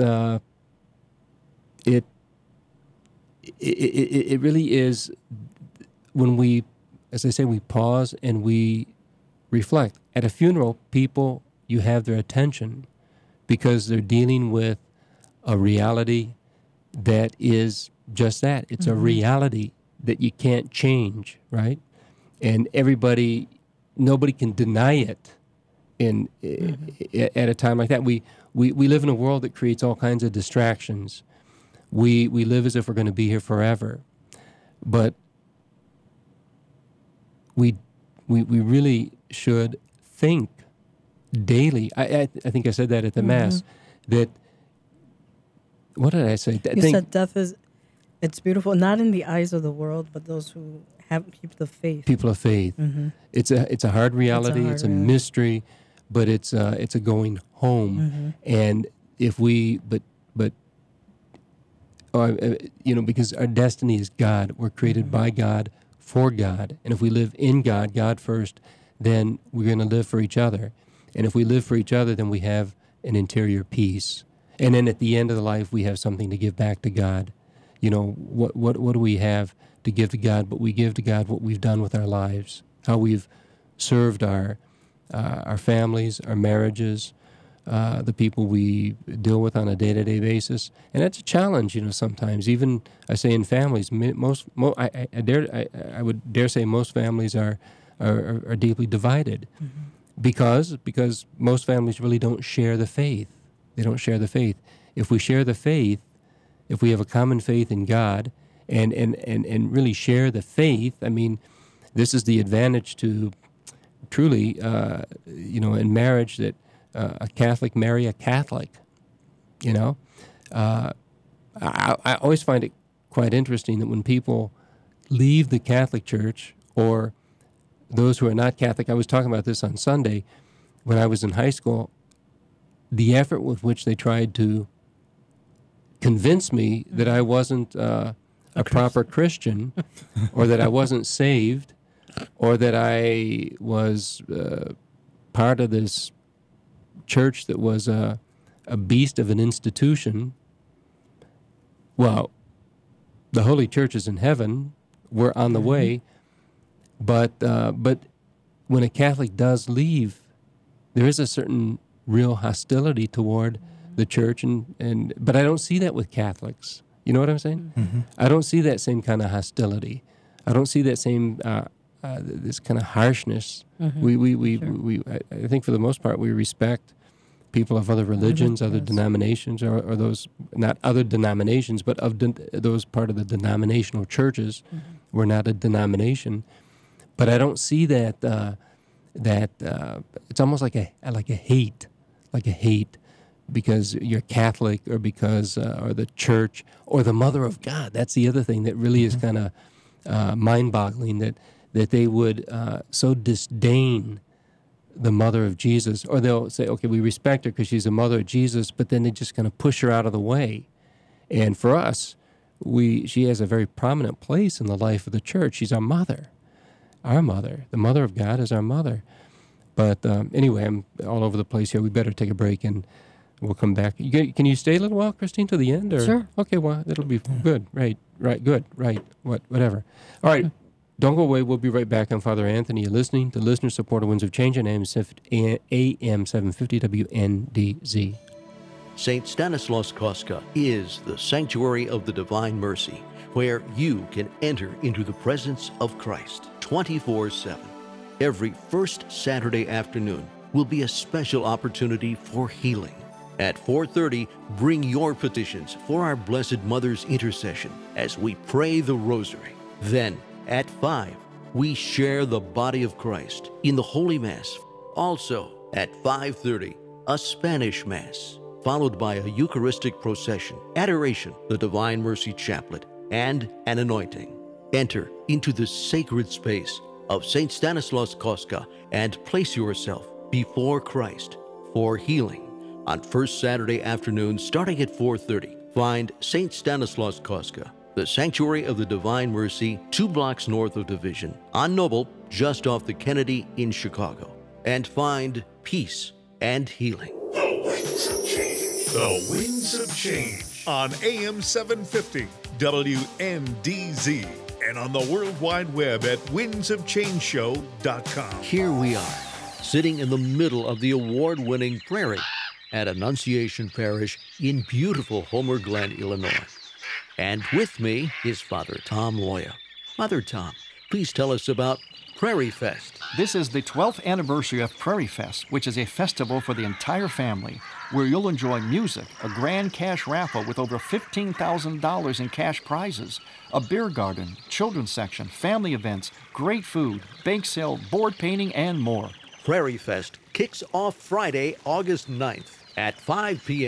really is when we, as I say, we pause and we reflect. At a funeral, people, you have their attention because they're dealing with a reality that is just that. It's a reality that you can't change, right? And nobody can deny it at a time like that. We live in a world that creates all kinds of distractions. We live as if we're going to be here forever. But we really should think daily. I think I said that at the Mass, that, what did I say? You said death is It's beautiful, not in the eyes of the world, but those who keep the faith. People of faith. It's a hard reality. It's a mystery, but it's a going home. And if we, because our destiny is God. We're created by God, for God. And if we live in God, God first, then we're going to live for each other. And if we live for each other, then we have an interior peace. And then at the end of the life, we have something to give back to God. You know, what do we have to give to God? But we give to God what we've done with our lives, how we've served our families, our marriages, the people we deal with on a day-to-day basis. And that's a challenge, sometimes. Even, I say, in families, I would dare say most families are deeply divided because most families really don't share the faith. They don't share the faith. If we share the faith, if we have a common faith in God and really share the faith, I mean, this is the advantage to truly, in marriage, that a Catholic marry a Catholic, I always find it quite interesting that when people leave the Catholic Church, or those who are not Catholic, I was talking about this on Sunday, when I was in high school, the effort with which they tried to convince me that I wasn't a proper Christian, or that I wasn't saved, or that I was part of this church that was a beast of an institution. Well, the Holy Church is in heaven. We're on the way. But when a Catholic does leave, there is a certain real hostility toward the church, but I don't see that with Catholics. You know what I'm saying? I don't see that same kind of hostility. I don't see that same this kind of harshness. I think for the most part we respect people of other religions, other denominations, or those, not other denominations, but of those part of the denominational churches. We're not a denomination, but I don't see that it's almost like a hate, because you're Catholic, or because or the church, or the Mother of God. That's the other thing that really is kind of mind-boggling, that they would so disdain the Mother of Jesus, or they'll say, okay, we respect her because she's the Mother of Jesus, but then they just kind of push her out of the way. And for us, she has a very prominent place in the life of the church. She's our mother. The Mother of God is our mother. But anyway, I'm all over the place here. We better take a break, and we'll come back. Can you stay a little while, Christine, to the end? Or? Sure. Okay, well, that'll be good. Right, good, right, whatever. All right, don't go away. We'll be right back. I'm Father Anthony. You're listening to Listener-Supported Winds of Change on AM 750 WNDZ. St. Stanislaus Kostka is the sanctuary of the Divine Mercy, where you can enter into the presence of Christ 24/7. Every first Saturday afternoon will be a special opportunity for healing. At 4:30, bring your petitions for our Blessed Mother's intercession as we pray the Rosary. Then, at 5, we share the body of Christ in the Holy Mass. Also, at 5:30, a Spanish Mass, followed by a Eucharistic procession, adoration, the Divine Mercy Chaplet, and an anointing. Enter into the sacred space of St. Stanislaus Kostka and place yourself before Christ for healing. On first Saturday afternoon, starting at 4:30, find St. Stanislaus Kostka, the Sanctuary of the Divine Mercy, 2 blocks north of Division, on Noble, just off the Kennedy in Chicago, and find peace and healing. The Winds of Change. The Winds of Change on AM 750 WNDZ and on the World Wide Web at windsofchangeshow.com. Here we are, sitting in the middle of the award-winning Prairie at Annunciation Parish in beautiful Homer Glen, Illinois. And with me is Father Tom Loya. Father Tom, please tell us about Prairie Fest. This is the 12th anniversary of Prairie Fest, which is a festival for the entire family, where you'll enjoy music, a grand cash raffle with over $15,000 in cash prizes, a beer garden, children's section, family events, great food, bake sale, board painting, and more. Prairie Fest kicks off Friday, August 9th at 5 p.m.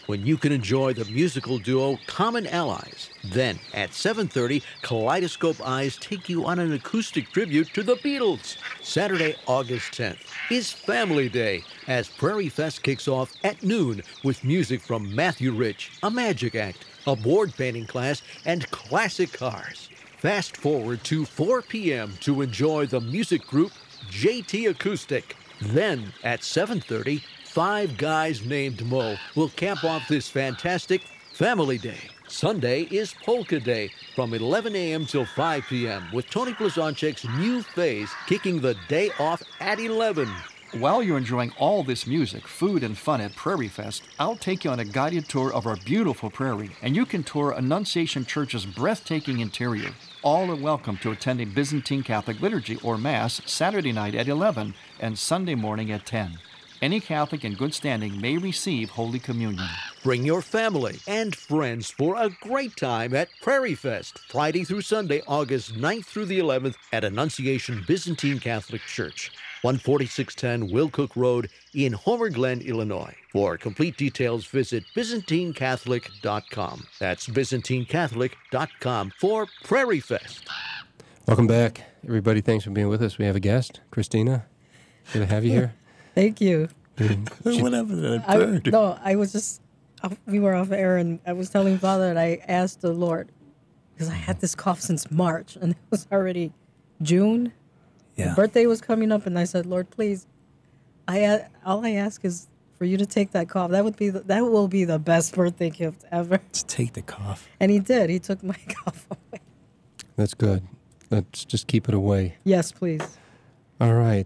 when you can enjoy the musical duo Common Allies. Then at 7:30, Kaleidoscope Eyes take you on an acoustic tribute to the Beatles. Saturday, August 10th is Family Day as Prairie Fest kicks off at noon with music from Matthew Rich, a magic act, a board painting class, and classic cars. Fast forward to 4 p.m. to enjoy the music group JT Acoustic. Then at 7:30, 5 guys named Mo will cap off this fantastic Family Day. Sunday is Polka Day from 11 a.m. till 5 p.m. with Tony Blazonczyk's new phase kicking the day off at 11. While you're enjoying all this music, food, and fun at Prairie Fest, I'll take you on a guided tour of our beautiful prairie, and you can tour Annunciation Church's breathtaking interior. All are welcome to attend a Byzantine Catholic liturgy or Mass Saturday night at 11 and Sunday morning at 10. Any Catholic in good standing may receive Holy Communion. Bring your family and friends for a great time at Prairie Fest, Friday through Sunday, August 9th through the 11th at Annunciation Byzantine Catholic Church, 14610 Wilcook Road in Homer Glen, Illinois. For complete details, visit ByzantineCatholic.com. That's ByzantineCatholic.com for Prairie Fest. Welcome back, everybody. Thanks for being with us. We have a guest, Christina. Good to have you here. Thank you. Whatever that bird. I was just, we were off air, and I was telling Father that I asked the Lord, because I had this cough since March, and it was already June. Yeah. My birthday was coming up, and I said, Lord, please, all I ask is for you to take that cough. That will be the best birthday gift ever. Just take the cough. And he did. He took my cough away. That's good. Let's just keep it away. Yes, please. All right.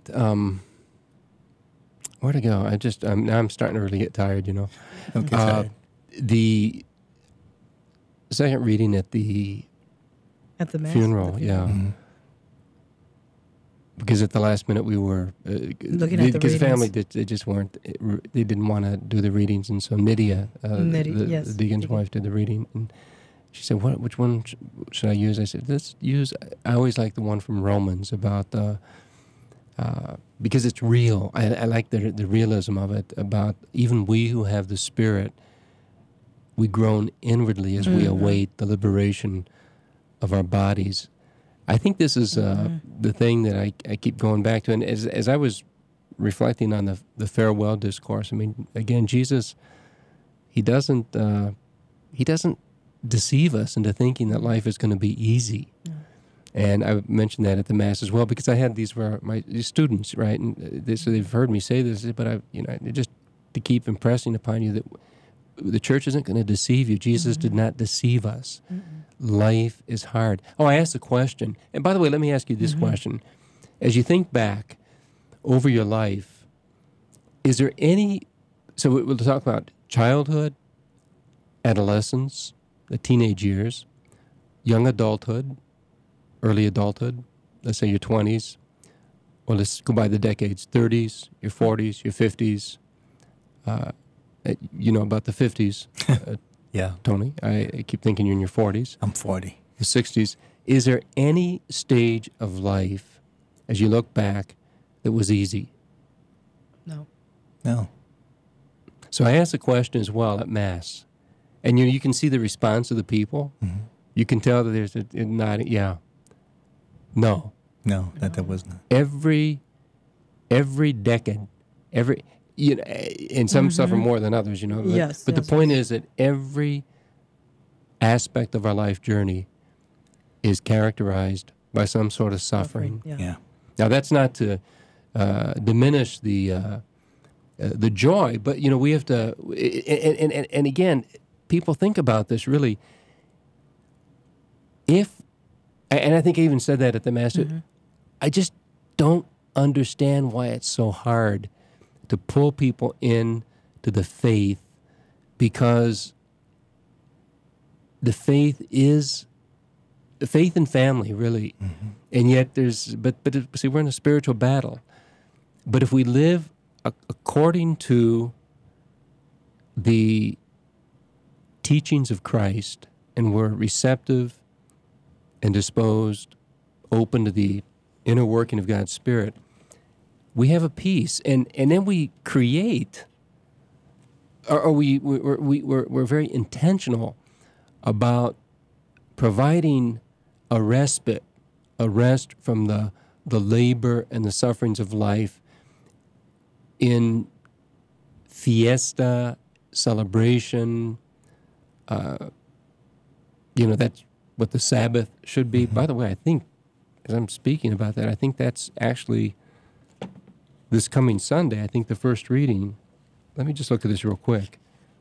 Where to go? Now I'm starting to really get tired, you know. Okay. The second reading at the Mass. funeral, yeah. Mm-hmm. Because at the last minute we were looking at the because the family readings. they just weren't, they didn't want to do the readings, and so Nydia, yes, the deacon's wife, did the reading, and she said, which one should I use? I said, I always like the one from Romans about because it's real. I like the realism of it, about even we who have the Spirit, we groan inwardly as we await the liberation of our bodies. I think this is the thing that I keep going back to. And as I was reflecting on the farewell discourse, I mean, again, Jesus, he doesn't deceive us into thinking that life is going to be easy. No. And I mentioned that at the Mass as well, because I had these students, right? And so they've heard me say this, but just to keep impressing upon you that the church isn't going to deceive you. Jesus did not deceive us. Life is hard. Oh, I asked a question. And by the way, let me ask you this question. As you think back over your life, is there so we'll talk about childhood, adolescence, the teenage years, young adulthood, early adulthood, let's say your 20s, or let's go by the decades, 30s, your 40s, your 50s, you know about the 50s. Yeah. Tony, I keep thinking you're in your 40s. I'm 40. The 60s. Is there any stage of life, as you look back, that was easy? No. So I asked the question as well at Mass. And you can see the response of the people. Mm-hmm. You can tell that there's a nod, yeah. No. No, that was not. Every decade, and some suffer more than others, you know. But the point is that every aspect of our life journey is characterized by some sort of suffering. Yeah. Now, that's not to diminish the joy, but we have to. And again, people think about this really. And I think I even said that at the Mass. I just don't understand why it's so hard to pull people in to the faith, because the faith is faith and family, really. And yet see, we're in a spiritual battle. But if we live according to the teachings of Christ, and we're receptive and disposed, open to the inner working of God's Spirit, we have a peace. And then we create we're very intentional about providing a respite, a rest from the labor and the sufferings of life in fiesta, celebration. That's what the Sabbath should be. By the way, I think, as I'm speaking about that, I think that's actually this coming Sunday. I think the first reading, let me just look at this real quick.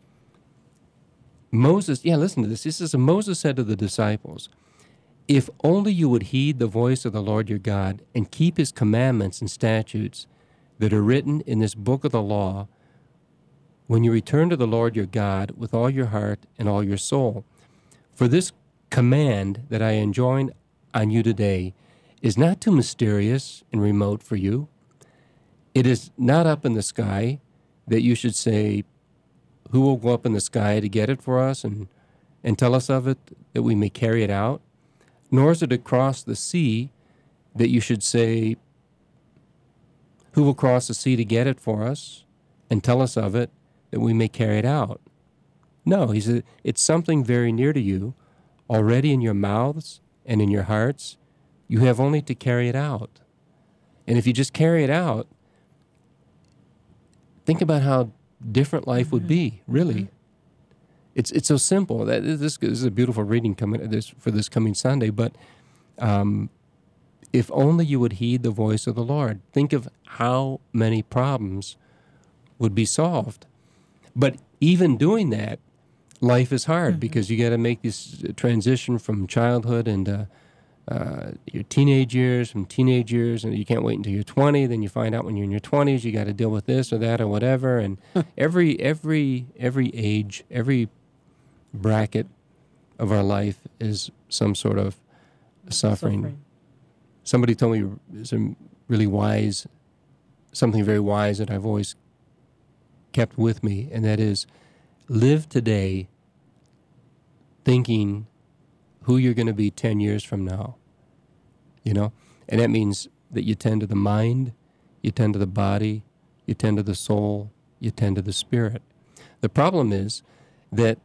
Moses, listen to this. This is, Moses said to the disciples, "If only you would heed the voice of the Lord your God and keep his commandments and statutes that are written in this book of the law, when you return to the Lord your God with all your heart and all your soul. For this command that I enjoin on you today is not too mysterious and remote for you. It is not up in the sky that you should say, 'Who will go up in the sky to get it for us and tell us of it, that we may carry it out?' Nor is it across the sea that you should say, 'Who will cross the sea to get it for us and tell us of it, that we may carry it out?' No," he said, "it's something very near to you, already in your mouths and in your hearts. You have only to carry it out." And if you just carry it out, think about how different life would be, really. It's so simple. That this is a beautiful reading for this coming Sunday, but if only you would heed the voice of the Lord, think of how many problems would be solved. But even doing that, life is hard because you got to make this transition from childhood into your teenage years, from teenage years, and you can't wait until you're 20. Then you find out when you're in your 20s, you got to deal with this or that or whatever. And every age, every bracket of our life is some sort of suffering. Somebody told me something very wise that I've always kept with me, and that is, live today thinking who you're going to be 10 years from now, and that means that you tend to the mind, you tend to the body, you tend to the soul, you tend to the spirit. The problem is that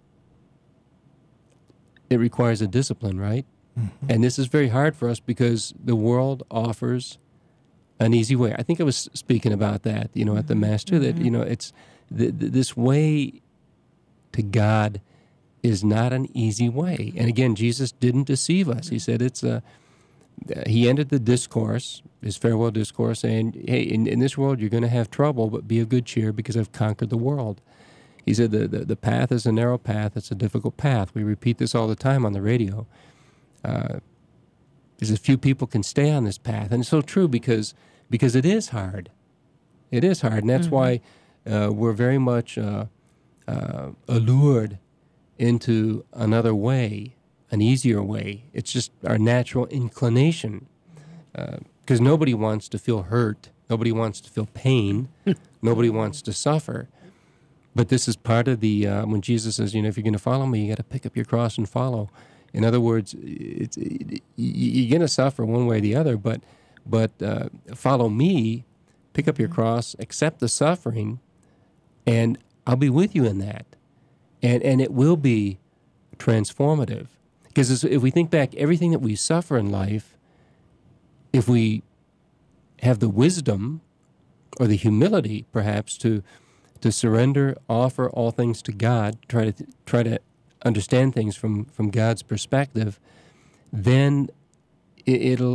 it requires a discipline, right? Mm-hmm. And this is very hard for us because the world offers an easy way. I think I was speaking about that, at the Mass too, that, it's this way to God is not an easy way. And again, Jesus didn't deceive us. He said he ended the discourse, his farewell discourse, saying, "Hey, in this world you're going to have trouble, but be of good cheer because I've conquered the world." He said the path is a narrow path, it's a difficult path. We repeat this all the time on the radio. There's a few people can stay on this path. And it's so true because it is hard. It is hard, and that's why we're very much allured into another way, an easier way. It's just our natural inclination, because nobody wants to feel hurt. Nobody wants to feel pain. Nobody wants to suffer. But this is part of the, when Jesus says, if you're going to follow me, you got to pick up your cross and follow. In other words, you're going to suffer one way or the other, but follow me, pick up your cross, accept the suffering, and I'll be with you in that. And it will be transformative. Because if we think back, everything that we suffer in life, if we have the wisdom or the humility, perhaps, to surrender, offer all things to God, try to understand things from God's perspective, then it'll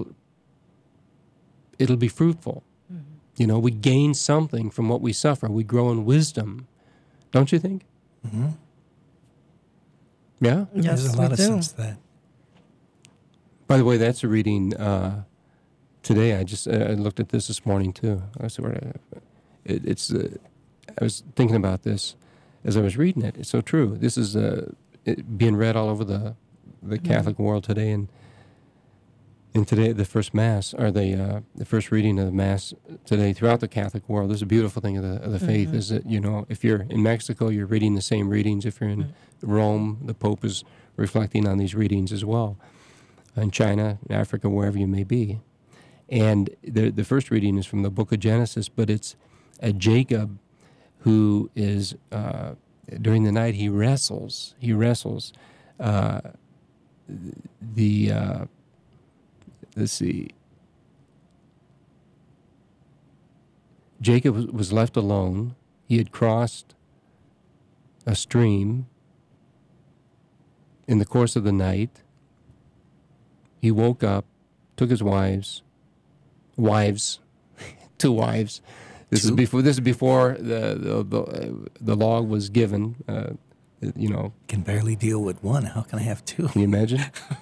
be fruitful. Mm-hmm. We gain something from what we suffer. We grow in wisdom. Don't you think? Mm-hmm. Yeah? Yes, There's a lot of sense to that. By the way, that's a reading today. I looked at this morning too. I was thinking about this as I was reading it. It's so true. This is being read all over the Catholic world today, and today the first Mass, or the first reading of the Mass today throughout the Catholic world. This is a beautiful thing of the faith, is that, if you're in Mexico, you're reading the same readings. If you're in Rome, the Pope is reflecting on these readings as well. In China, Africa, wherever you may be. And the first reading is from the book of Genesis, but it's Jacob who is, during the night, he wrestles. Let's see. Jacob was left alone. He had crossed a stream in the course of the night. He woke up, took his two wives. This is before the log was given. Can barely deal with one. How can I have two? Can you imagine?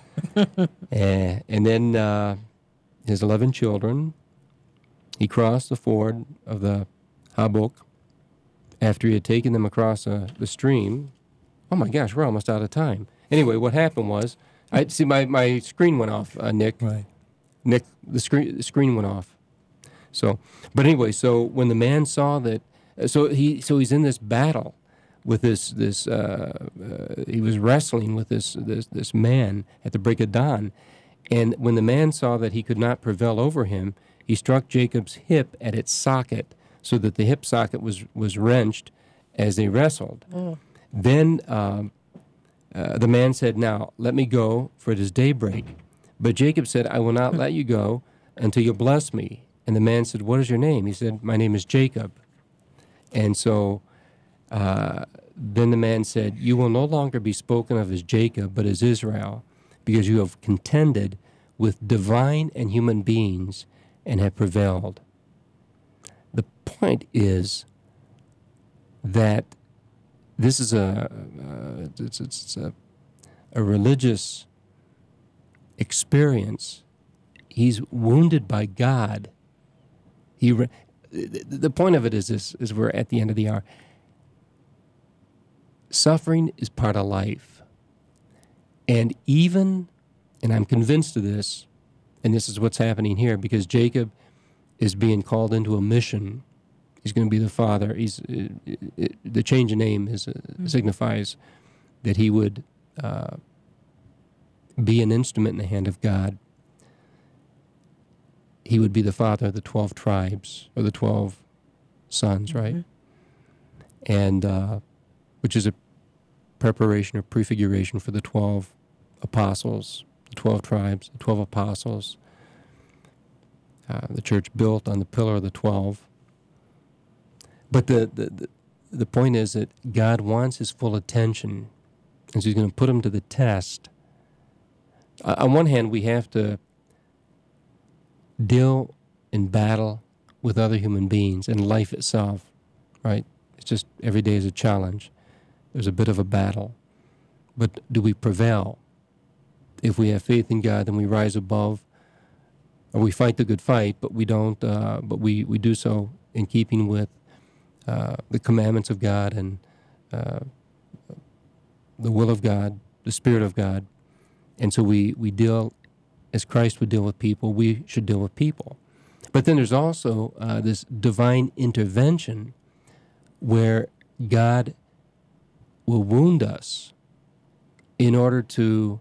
And then his 11 children. He crossed the ford of the Habuk after he had taken them across the stream. Oh my gosh, we're almost out of time. Anyway, what happened was, I see my screen went off, Nick. Right. Nick, the screen went off. So, but anyway, so when the man saw that, so he's in this battle with this he was wrestling with this man at the break of dawn, and when the man saw that he could not prevail over him, he struck Jacob's hip at its socket, so that the hip socket was wrenched as they wrestled. Mm. Then the man said, "Now let me go, for it is daybreak." But Jacob said, "I will not let you go until you bless me." And the man said, "What is your name?" He said, "My name is Jacob." And so then the man said, "You will no longer be spoken of as Jacob, but as Israel, because you have contended with divine and human beings and have prevailed." The point is that this is a religious experience. He's wounded by God. The point of it is this: is we're at the end of the hour. Suffering is part of life, and I'm convinced of this, and this is what's happening here, because Jacob is being called into a mission. He's going to be the father. The change of name signifies that he would be an instrument in the hand of God. He would be the father of the 12 tribes, or the 12 sons, right? And which is a preparation or prefiguration for the 12 apostles, the 12 tribes, the 12 apostles. The church built on the pillar of the 12. But the point is that God wants his full attention, and so he's going to put him to the test. On one hand, we have to deal in battle with other human beings and life itself, right? It's just every day is a challenge. There's a bit of a battle. But do we prevail? If we have faith in God, then we rise above, or we fight the good fight, but we don't. But we do so in keeping with the commandments of God and the will of God, the Spirit of God. And so we deal, as Christ would deal with people, we should deal with people. But then there's also this divine intervention where God will wound us in order to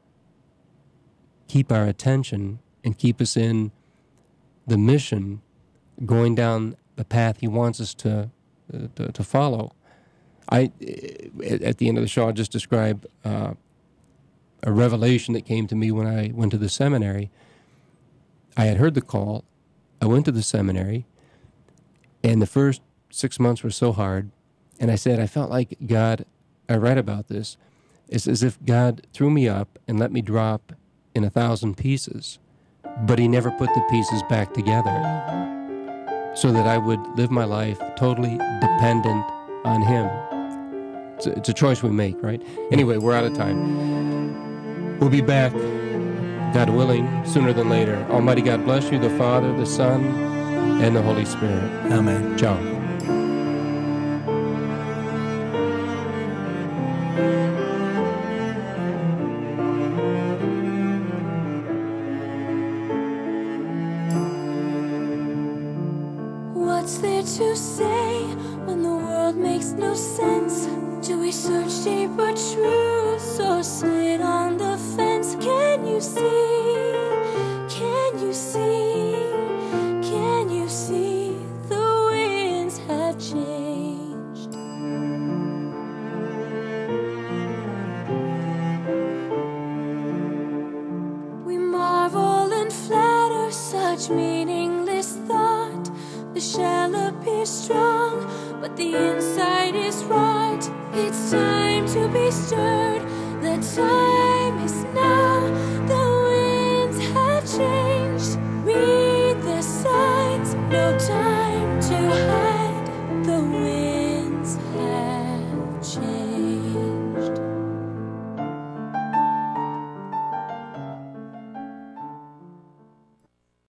keep our attention and keep us in the mission, going down the path he wants us to follow. At the end of the show, I'll just describe a revelation that came to me when I went to the seminary. I had heard the call. I went to the seminary, and the first 6 months were so hard. And I said, I felt like God, I read about this, it's as if God threw me up and let me drop in 1,000 pieces, but he never put the pieces back together, so that I would live my life totally dependent on him. It's a choice we make, right? Anyway, we're out of time. We'll be back, God willing, sooner than later. Almighty God bless you, the Father, the Son, and the Holy Spirit. Amen. Ciao. What's there to say when the world makes no sense? Do we search deeper truths or sit on the fence? Can you see? Can you see? Can you see? The winds have changed. much meaningless thought. The shell appears strong, but the inside is right. It's time to be stirred. The time is now. The winds have changed. Read the signs. No time to hide.